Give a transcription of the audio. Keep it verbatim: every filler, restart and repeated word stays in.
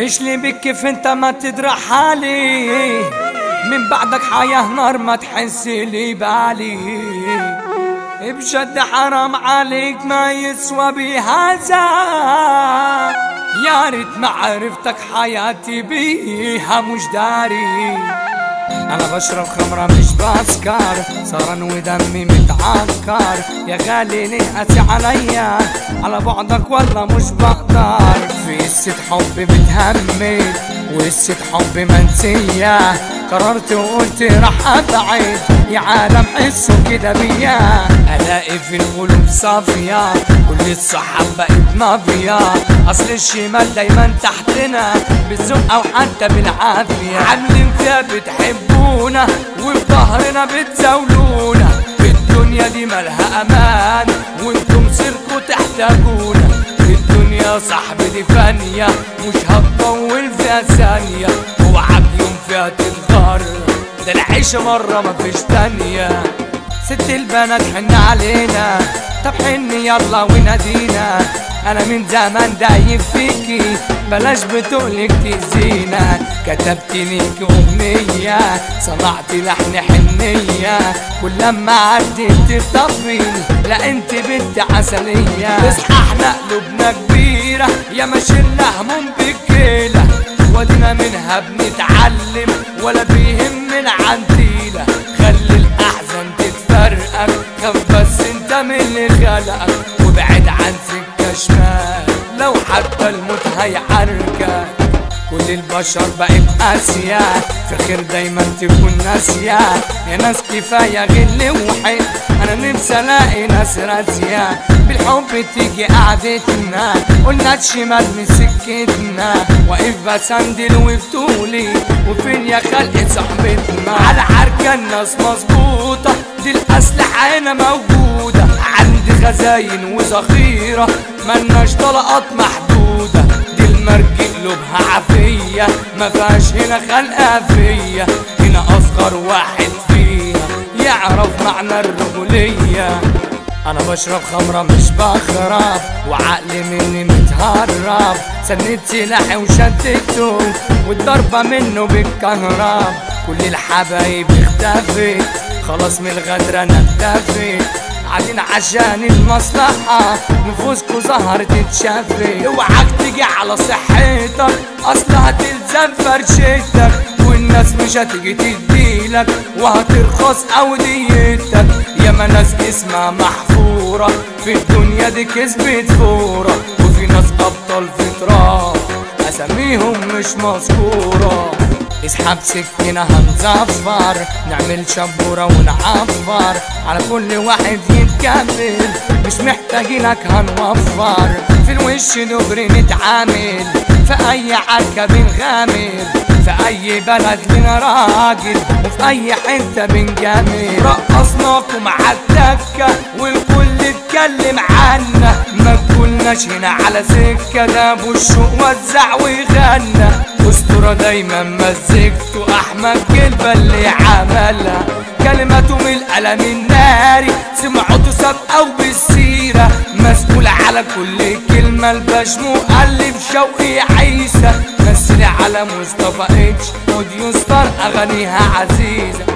ايش لي بك كيف انت ما تدرى حالي، من بعدك حياة نار ما تحس لي بالي. بجد حرام عليك ما يسوى بهذا، يا ريت ما عرفتك حياتي بيها مش داري. انا بشرب خمرة مش بسكر، صار ودمي متعكر. يا غالي ليه قاسي عليا، على بعدك والله مش بقدر. في قصة حب بتهمد وقصة حب منسية، قررت وقلت راح ابعد، يا عالم حسوا كده بيا. الاقي في القلوب صافية، كل الصحاب بقت مافيا. اصل الشمال دايما تحتنا بالذوق او حتى بالعافية. عاملين فيها بتحبونا وفي ظهرنا بتزاولونا، في الدنيا دي مالها امان وانتم سيركوا تحتاجونا. في الدنيا صاحبي دي فانية مش هتطول فيها ثانية، اوعك يوم فيها تتغر، ده العيشة مرة مفيش تانية. ست البنات حن علينا، طب حن يلا ونادينا. انا من زمان دايب فيكي، بلاش بتقولك تأذينا. كتبت ليك اغنية، صنعت لحن حنية، كل لما عدت تخطفيني، لا انت بنت عسلية. اصحى احنا قلوبنا كبيرة، يا ما شلنا هموم بكيلة، ودينا منها بنتعلم ولا بيهمنا عنديلة. خلي الاحزان تتفرقك، خاف بس انت من اللي خلقك، وابعد عن سكة شمال لو حتى الموت هيحركك. كل البشر بقت قاسية، في خير دايما تكون ناسية. يا ناس كفاية غل وحب، انا نفسي الاقي ناس راسية. بالحب تيجي قعدتنا، قلنا الشمال من سكتنا. واقف بسندل وبطولي، وفين يا خلق صاحبتنا. على عركة الناس مظبوطة، دي الأسلحة هنا موجودة. عندي خزاين وذخيرة، ملناش طلقات محدودة. دي المرج قلوبها عافية، مفيهاش هنا خلقة فيا. هنا أصغر واحد فينا يعرف معنى الرجولية. انا بشرب خمرة مش بخرب، وعقلي مني متهرب. سندت سلاحي وشدته، والضربة منه بالكهرب. كل الحبايب اختفت، خلاص من الغدر انا اكتفيت. قاعدين عشان المصلحة، نفوسكوا ظهرت تتشفت. اوعك تيجي على صحتك، اصل هتلزم فرشتك، والناس مش هتيجي تديلك، وهترخص اوديتك. ياما ناس اسمها محفورة، في الدنيا دي كسبت فورة. وفي ناس ابطال في تراب، اساميهم مش مذكورة. اسحب سكينة هنزفر، نعمل شبورة ونعفر، على كل واحد يتكبر، مش محتاجينك هنوفر. في الوش دغري نتعامل، في اي عركة بنغامر، في اي بلد لنا راجل، وفي اي حتة بنجامل. رقصناكم عالدكة والكل اتكلم عنا، ما تقولناش هنا على سكة، ده ابو الشوق وزع وغنى. اسطورة دايما مزجته، احمد كلبة اللي عملها، كلماته من القلم الناري، سمعته سابقة وبالسيرة. مسؤول على كل كلمة، الباش مؤلف شوقي عيسى. مثل على مصطفى اتش، اوديو ستار اغانيها عزيزة.